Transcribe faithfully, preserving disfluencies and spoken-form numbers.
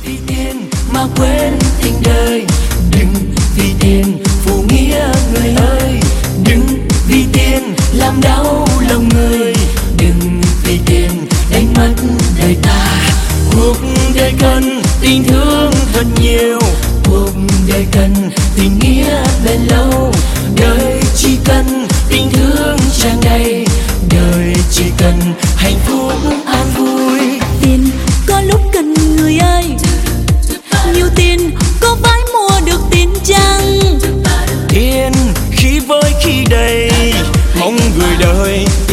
vì tiền mà quên tình đời, đừng vì tiền phụ nghĩa người ơi, đừng vì tiền làm đau lòng người, đừng vì tiền đánh mất đời ta. Cuộc đời cần tình thương thật nhiều, cuộc đời cần tình nghĩa bền lâu, đời chỉ cần tình thương tràn đầy, đời chỉ cần hạnh phúc an vui. Tiền có lúc cần người ơi, nhiều tiền có phải mua được tiền chăng? Tiền khi với khi đầy, mong người đời